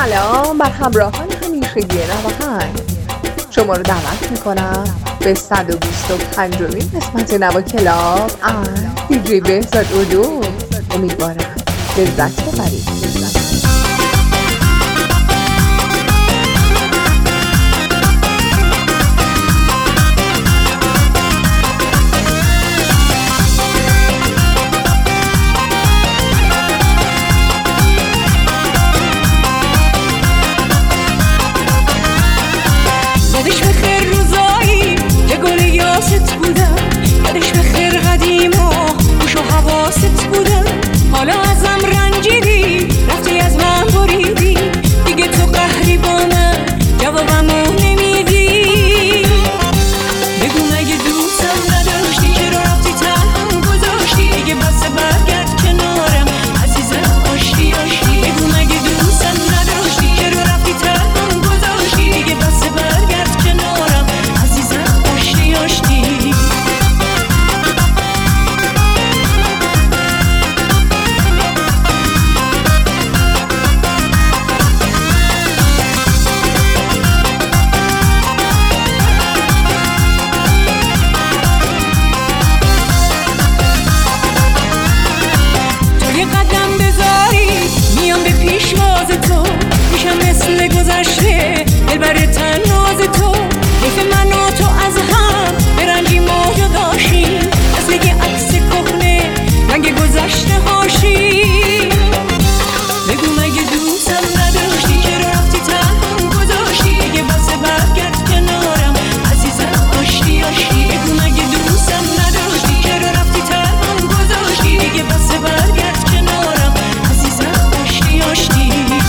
سلام بر همراهان همیشگی نواهنگ. شما رو دعوت میکنم به 125مین قسمت نوا کلاب از دیجی بهزاد اردو. امیدوارم لذت ببرید. یادش به خیر قدیما خوش و حواست بودم. حالا ازم رنجیدی رفتی از من بریدی، دیگه تو قهری با من جوابمو نمیدی. بگو مگه دوستم نداشتی، چرا رفتی تنها گذاشتی؟ دیگه بس برگرد کنارم عزیزم، آشتی آشتی. بگو مگه دوستم نداشتی، چرا رفتی تنها گذاشتی؟ دیگه بس برگرد کنارم عزیزم، آشتی آشتی. میشم مثل گذشته دلبر تناز تو، حیف من و تو از هم برنجی ما جداشیم، مثل یه عکس کهنه رنگ گذشته هاشی. بگو مگه دوستم نداشتی، چرا رفتی تنها گذاشتی؟ دیگه بس برگرد کنارم عزیزم، آشتی آشتی. بگو مگه دوستم نداشتی، چرا رفتی تنها گذاشتی؟ دیگه بس برگرد کنارم عزیزم، آشتی آشتی.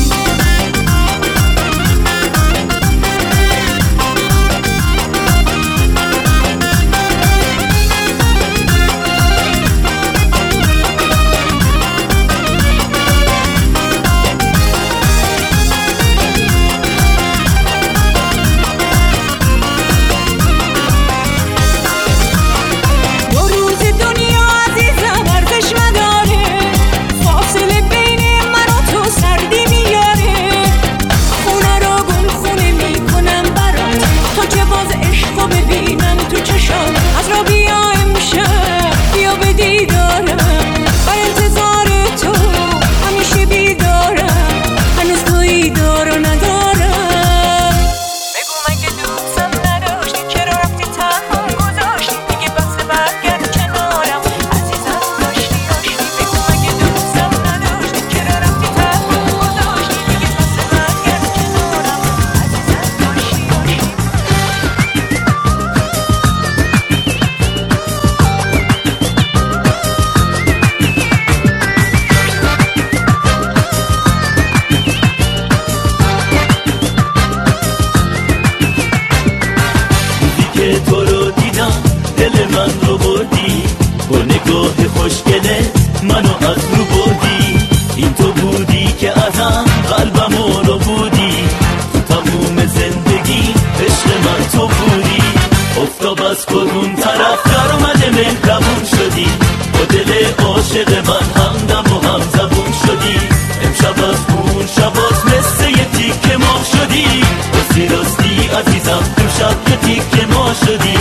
منو از رو بردی، این تو بودی که ازم قلبمو رو بودی، تو تموم زندگی عشق من تو بودی. افتاب از کدوم طرف در اومده مهربون شدی، با دل عاشق من همدم و هم زبون شدی. امشب از اون شباز مثل یه تیکه ماه شدی، راستی راستی عزیزم امشب یه تیکه ماه شدی.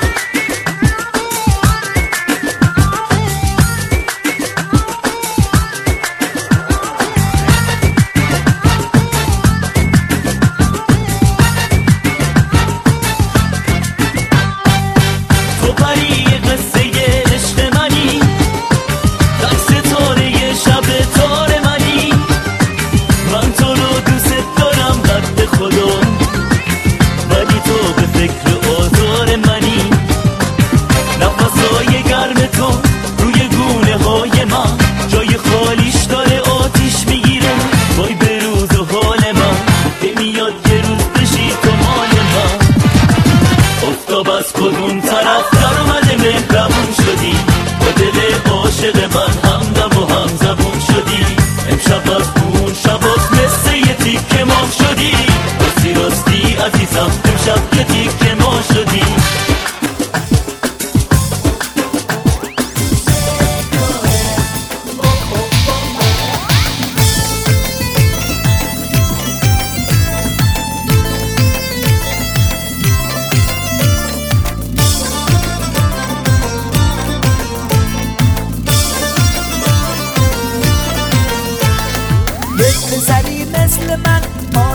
از کدوم طرف در اومده مهربون شدی، با دل عاشق من همدم و هم زبون شدی. امشب از اون شباز مثل یه تیکه ماه شدی، راستی راستی عزیزم امشب یه تیکه ماه شدی.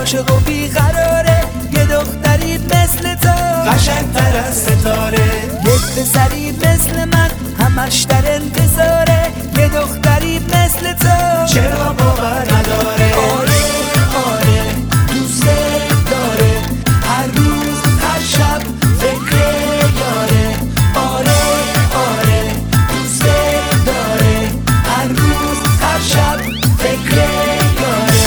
عاشق و بیقراره، یه دختری مثل تو قشنگ‌تر از ستاره، یک پسری مثل من همش در انتظاره، یه دختری مثل تو چرا باور نداره؟ آره آره دوست داره، هر روز هر شب فکر یاره. آره آره دوست داره، هر روز هر شب فکر یاره.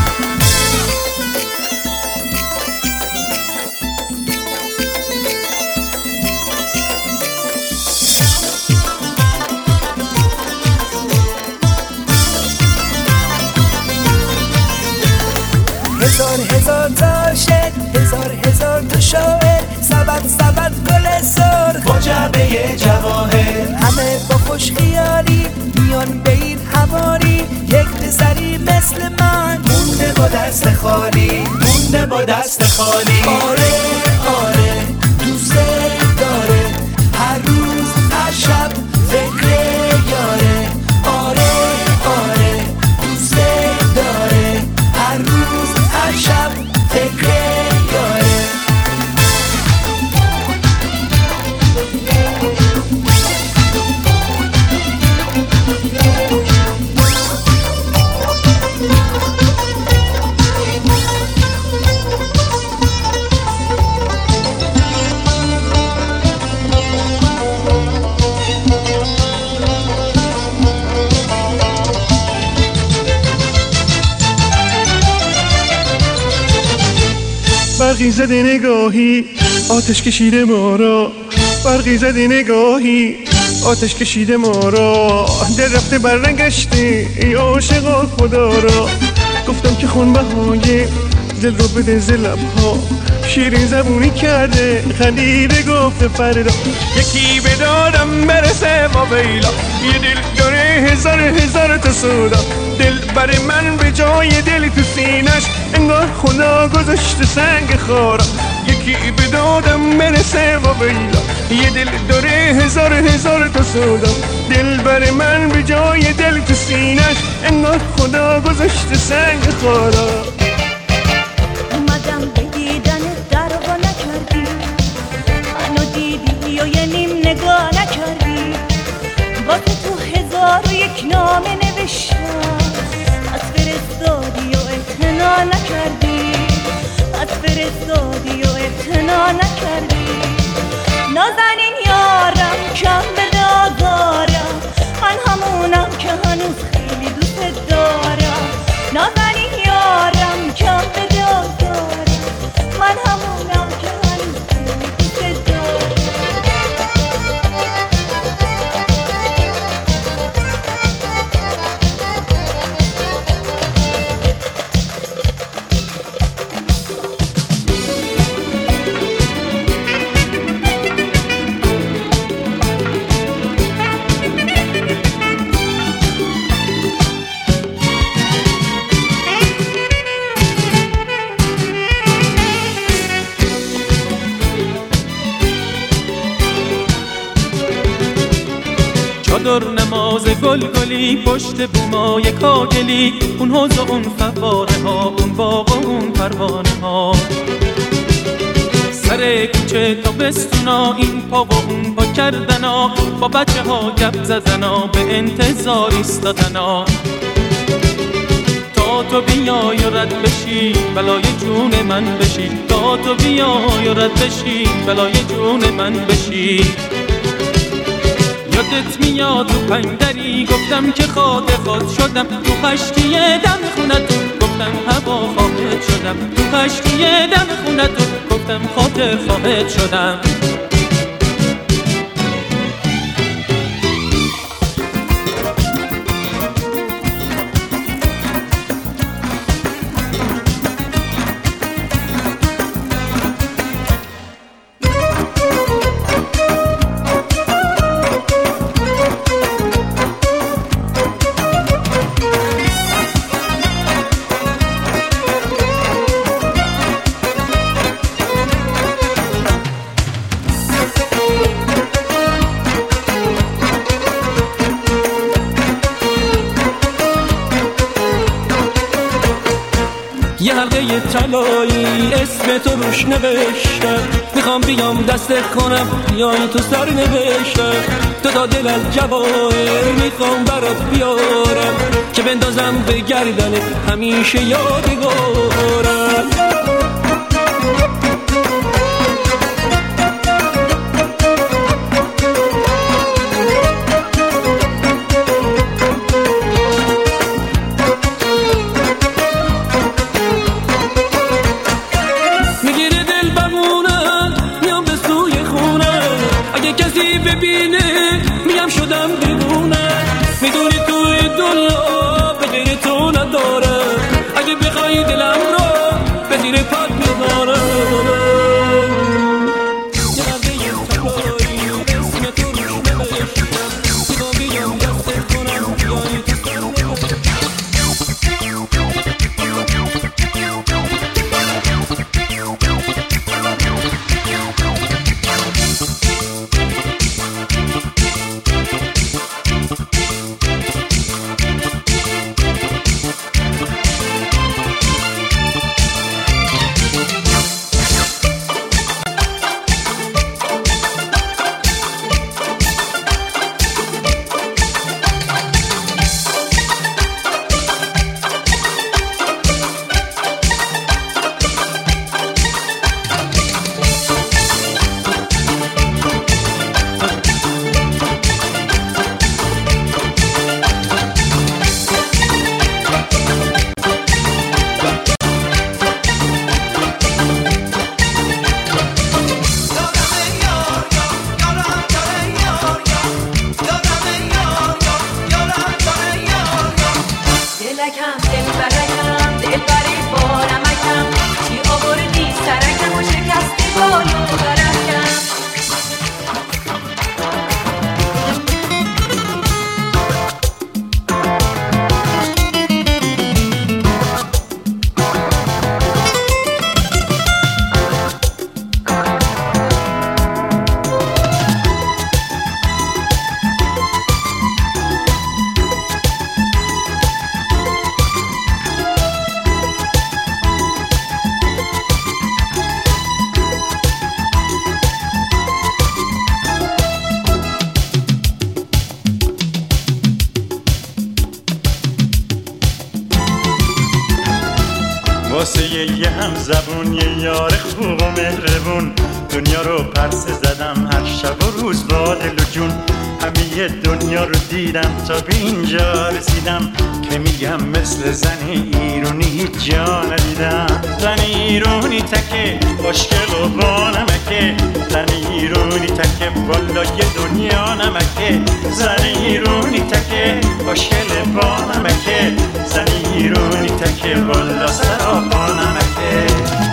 هزار تا عاشق، هزار تا شاعر، سبد گل سرخ با جعبه جواهر، همه با خوش خیالی میان به این حوالی، یک پسری مثل من مونده با دست خالی، مونده با دست خالی. آره آره دوست داره، هر روز هر شب فکر یاره. آره آره دوست داره، هر روز هر شب فکر یاره. برقی زده نگاهی آتش کشیده ما را، برقی زده نگاهی آتش کشیده ما را، دل رفته برنگشته ای عاشقا خدا را. گفتم که خونبهای دل رو بده ز لبها، شیرین زبونی کرده خندیده گفته فردا. یکی به دادم برسه ما بیلا، یه دل داره هزار تا سودا، دل بر من به جای دل تو سینش انگار خدا گذاشته سنگ خارا. یکی به دادم برسه ما بیلا، یه دل داره هزار تا سودا، دل بر من به جای دل تو سینش انگار خدا گذاشته سنگ خارا. اومدم به دیدن دروا نکردی، منو دیدی و یه نیم نگاه نکردی، واسه تو 1001 نامه نوشتم، از فرستادی و اعتنا نکردی، از فرستادی و اعتنا نکردی. نازنین یارم کم به دادارم، من همونم که هنوز خیلی دوست دارم. نازنین یارم کم به دادارم، من همونم که هنوز خیلی دوست دارم. چادر نماز گلگلی پشت بومای کاگلی، اون حوض و اون فواره ها، اون باغ و اون پروانه ها، سر کوچه تا بستونا، این پا و اون پا کردنا، با بچه ها گپ زدنا، به انتظار ایستادنا. تا تو بیای و رد بشی بلای جون من بشی، تا تو بیای و رد بشی بلای جون من بشی. یادت میاد تو پنگدری گفتم که خود شدم، تو خشکی دم خونتون گفتم هوا خواهد شدم، تو خشکی دم خونتون گفتم خاطر خواهد شدم. یه حلقه طلایی اسم تو روش نوشتم، میخوام بیام دستت کنم بیای تو سر نوشتم. تو تا دل از جواهر میخوام برات بیارم که بندازم به گردنت همیشه یادگارم. کسی ببینه میگم شدم دیوونه، میدونی توی دنیا به غیر تو نداره، اگه بخوای دلم رو به زیر پات میذارم. واسه یه هم زبون یه یار خوب و مهربون، دنیا رو پرسه زدم هر شب و روز با دل و جون. همه دنیا رو دیدم تا به اینجا رسیدم که میگم مثل زن ایرونی هیچ جا ندیدم. زن ایرونی تکه خوشگل و با نمکه، زن ایرونی تکه والا یه دنیا نمکه. زن ایرونی تکه خوشگل با نمکه، زن ایرونی تکه والا سراپا نمکه.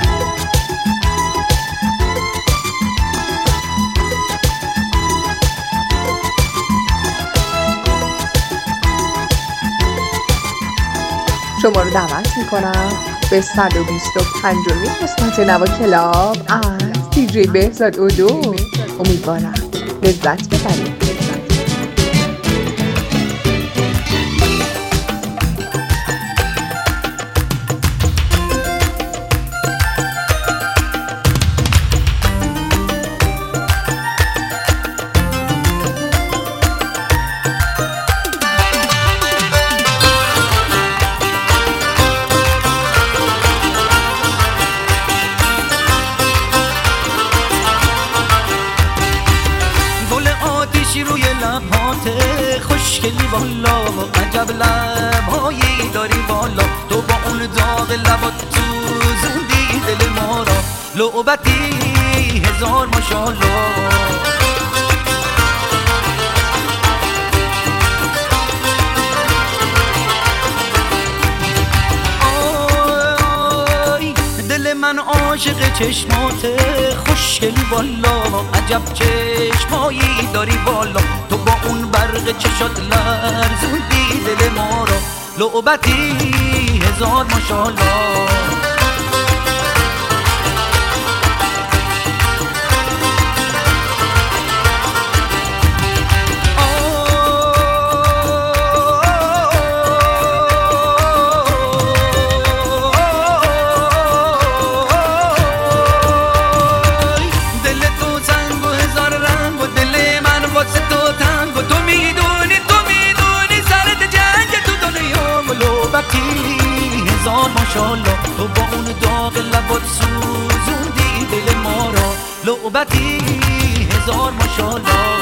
شما رو دعوت میکنم به 125مین قسمت نوا کلاب از دیجی بهزاد اودو. امیدوارم لذت ببرید. روی لبهات خوشگلی والا، عجب لبهایی داری والا. تو با اون داغ لبات تو زندی دل ما را، لعبتی هزار ماشاءالله. دل من عاشق چشمات خوشگلی والا، عجب چشمایی داری والا. تو با اون برق چشات لرزوندی دل ما را، لعبتی هزار ماشاءالله. هزار ماشالله تو با اون داغ لبات سوزوندی دل ما را لعبتی هزار ماشالله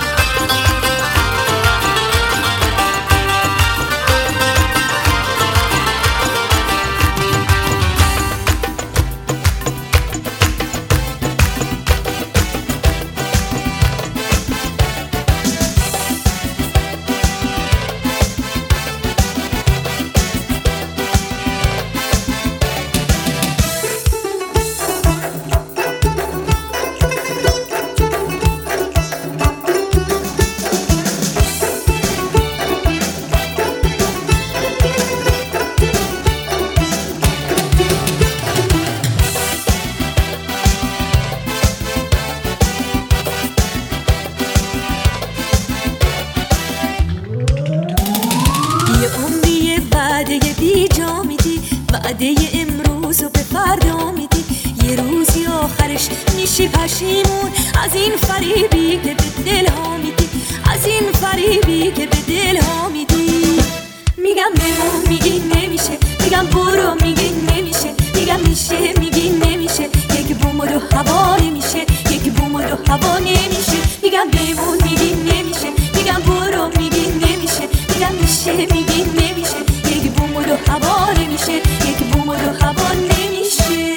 وعده امروز رو به فردا میدی یه روزی آخرش میشی پشیمون از این فریبی که به دل ها میدی از این فریبی که به دل ها میدی میگم بمون میگی نمیشه میگم برو میگی نمیشه میگم میشه میگی نمیشه یک بوم و دو هوا نمیشه یک بوم و دو هوا نمیشه میگم بمون میگی نمیشه میگم برو میگی نمیشه میگم میشه میگی نمیشه یک بوم و دو هوا نمیشه یک بوم و دو هوا نمیشه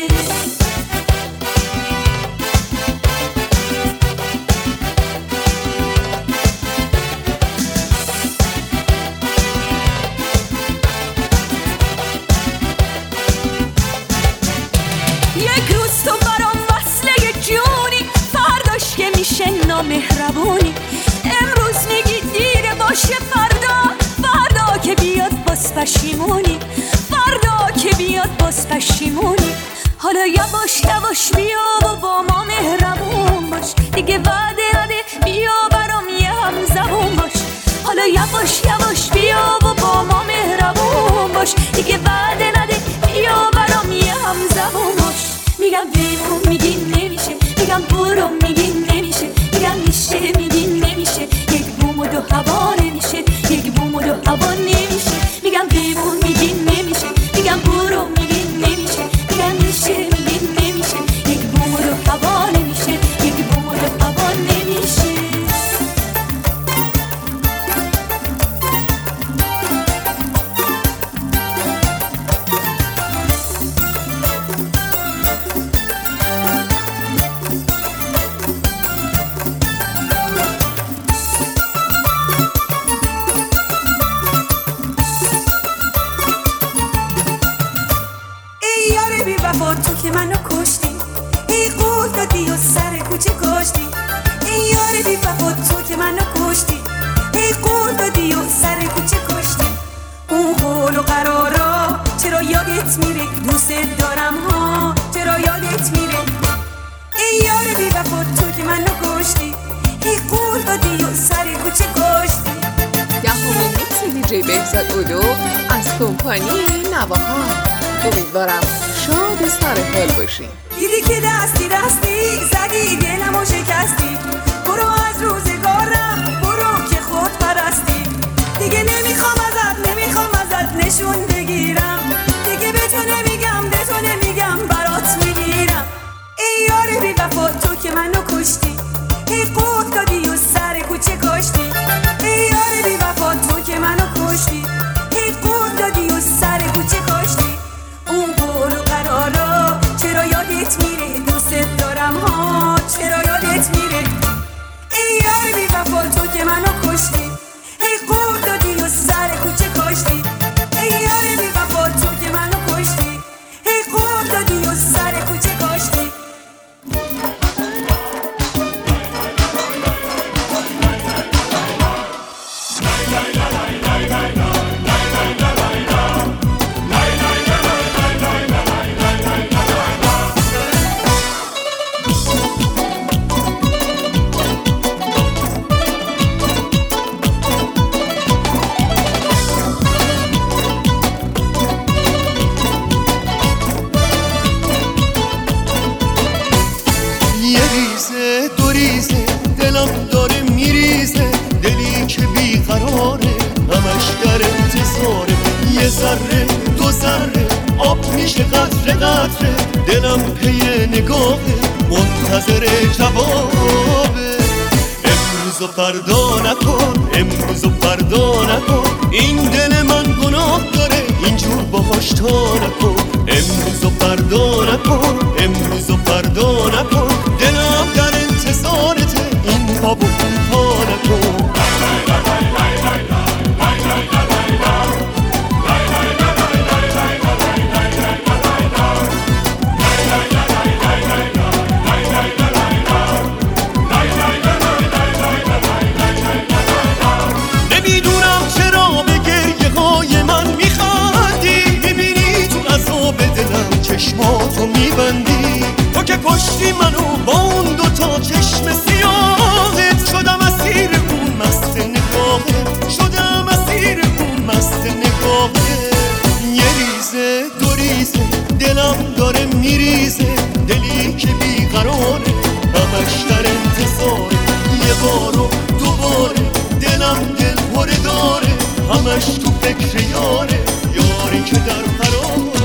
یک روز تو برام وصله جونی فرداش که میشه نامهربونی امروز میگی دیره باشه فردا که بیاد باز پشیمونی فردا که بیاد باز پشیمونی حالا یواش بیا و با ما مهربون باش دیگه وعده نده بیا برام یه هم زبون باش حالا یواش بیا و با ما مهربون باش دیگه وعده نده بیا برام یه هم زبون باش میگم بمون میگی نمیشه میگم برو میگی نمیشه میگم میشه میگی نمیشه یک بوم و دو هوا نمیشه یک بوم و دو هوا نمیشه میگم بمون میگی نمیشه میگم برو میگی نمیشه میگم میشه میگی نمیشه یک بوم و دو هوا نمیشه یک بوم و دو هوا نمیشه تو که منو کشتی ای قول دادی و سر کوچه کشتی ای یار بی وفا تو که منو کشتی ای قول دادی و سر کوچه کشتی اون قول و قرارا چرا یادت میره دوست دارم ها چرا یادت میره ای یار بی وفا تو که منو کشتی ای قول دادی و سر کوچه کشتی دهمین میکس دیجی بهزاد اودو از کمپانی نواها امیدوارم شاد سر حال باشی دیدی که دستی زدی دلمو شکستی برو از روزگارم برو که خود پرستی دیگه نمیخوام ازت نشون بگیرم دیگه به تو نمیگم برات میگیرم ای یار بی وفا تو که منو کشتی ای قول دادی و سر کوچه کشتی ای یار بی وفا تو که منو کشتی ای قول دادی و سر کوچه کشتی اون قول و قرارا چرا یادت میره دوست دارم ها چرا یادت میره ای یار بی وفا تو که منو کشتی ای قول دادی و سر کوچه کشتی ای یار بی وفا تو که منو کشتی ای قول دادی و سر کوچه کشتی یه ذره دو ذره آب میشه قطره قطره دلم پی نگاهه منتظر جوابه امروز و فردا نکن امروز و فردا نکن این دل من گناه داره اینجور باهاش تا نکن امروز و فردا نکن امروز و فردا نکن دلم در انتظارته این پا و اون پا نکن چشماتو میبندی تو که کشتی منو با اون دوتا چشم سیاهت شدم اسیر اون مست نگاهت شدم اسیر اون مست نگاهت یه ریزه دو ریزه دلم داره میریزه دلی که بیقراره همش در انتظاره یه بار و دوباره دلم دل پره داره همش تو فکر یاره یاری که در فراره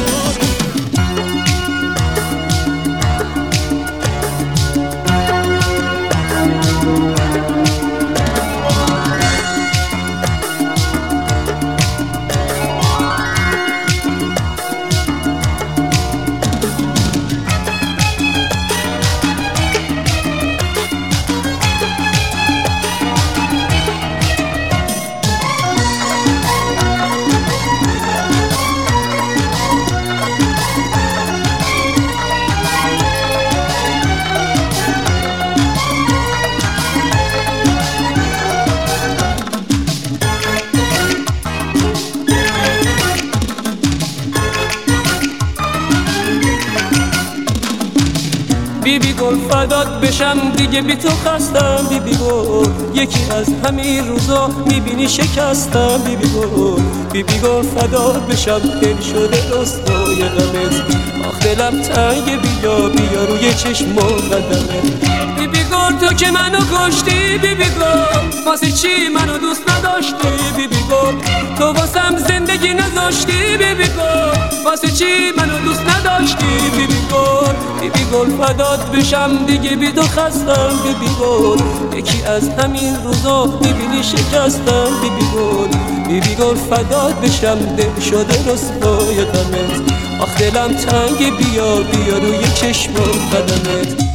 بیبی گل فدات بشم دیگه بی تو خستم بیبی گل یکی از همین روزا میبینی شکستم بیبی گل فدات بشم دل شده رسوای غمت آخ دلم تنگ بیا روی چشم و قدمت بیبی گل تو که منو کشتی بیبی گل واسه چی منو دوست نداشتی بیبی گل تو واسم زندگی نذاشتی بیبی گل واسه چی منو دوست نداشتی بیبی گل فدات بشم دیگه بی تو خستم بیبی گل یکی از همین روزا میبینی شکستم بیبی گل فدات بشم دل شده رسوای غمت آخ دلم تنگ بیا روی چشم و قدمت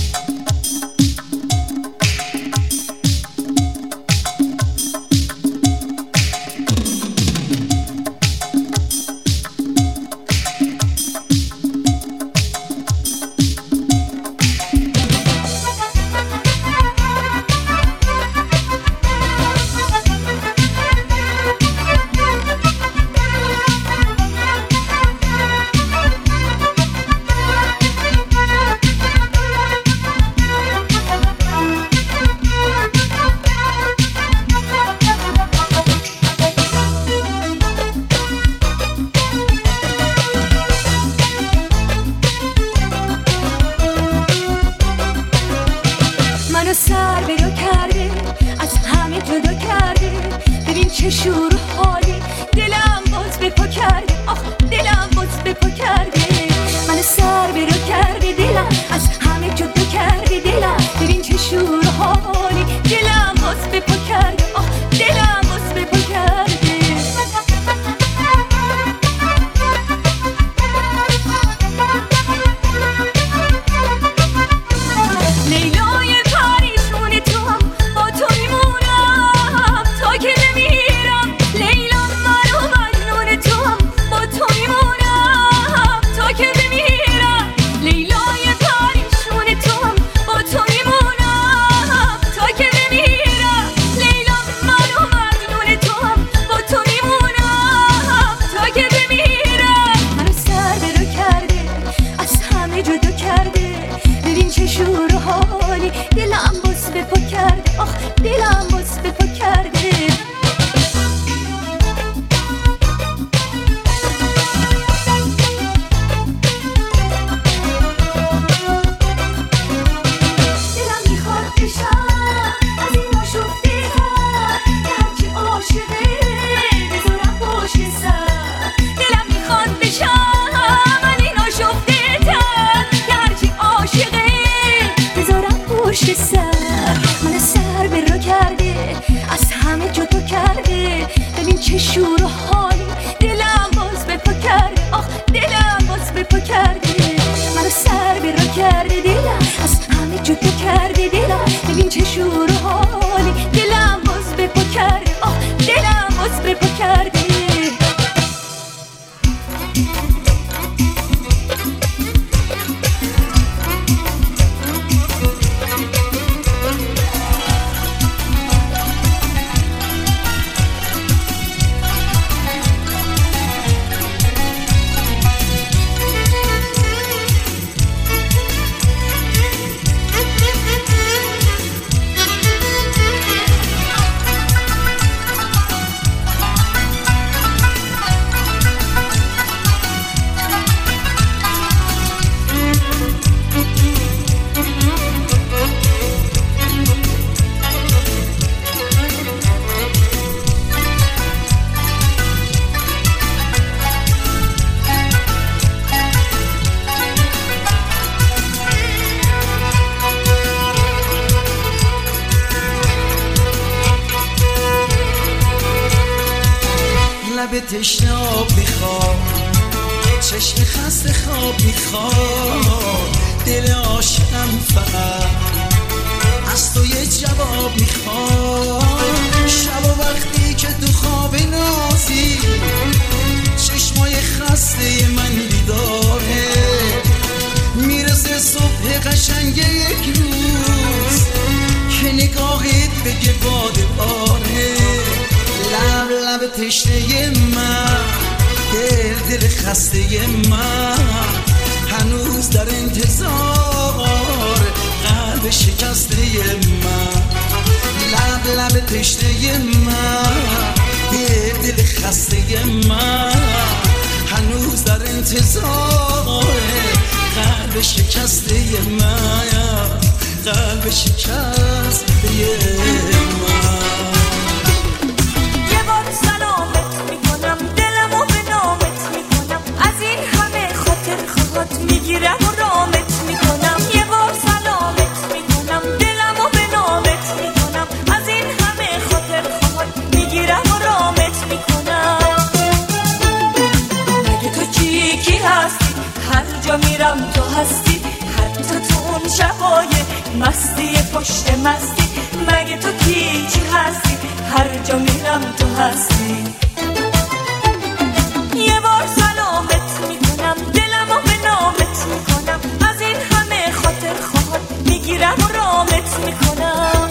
سر برو کرده از همه جدا کرده ببین چه شور و حالی دلم باز به پا کرده آخ دلم باز به پا کرده من سر برو کرده دلم از همه جدا کرده دلم ببین چه شور و حالی دلم باز به پا کرده آخ دلم باز به پا کرده تشنه آب میخواد، چشم خسته خواب میخواد، دل عاشقم فقط از تو یه جواب میخواد. شب و وقتی که تو خواب نازی چشمای خسته من بیداره، میرسه صبح قشنگ یک روز که نگاهت بگه باده باره. لب لب تشنه من، دل دل خسته من، هنوز در انتظار قلب شکسته من. لب لب تشنه من، دل دل خسته من، هنوز در انتظار قلب شکسته من، قلب شکسته من. یه بار سلامت میکنم، دلمو به نامت میکنم، از این همه خاطر خواهد میگیرم و رامت میکنم. یه بار سلامت میکنم، دلمو به نامت میکنم، از این همه خاطر خواهد میگیرم و رامت میکنم. مگه تو کی هستی؟ هر جا میرم تو هستی، حتی تو اون شبای مستی پشت مستی. مگه تو کی هستی؟ هر جا میرم تو هستی. یه بار سلامت میکنم، دلمو به نامت میکنم، از این همه خاطر خواهد میگیرم و رامت میکنم.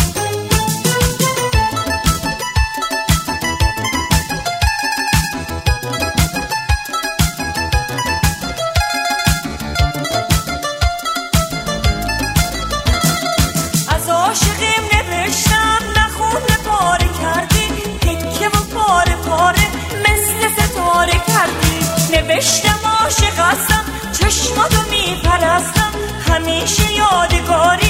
از عاشقیم نوشتم، نخونه پاره کردی، تکه و پاره پاره مثل ستاره کردی. نوشتم عاشق هستم، چشماتو میپرستم، همیشه یادگاری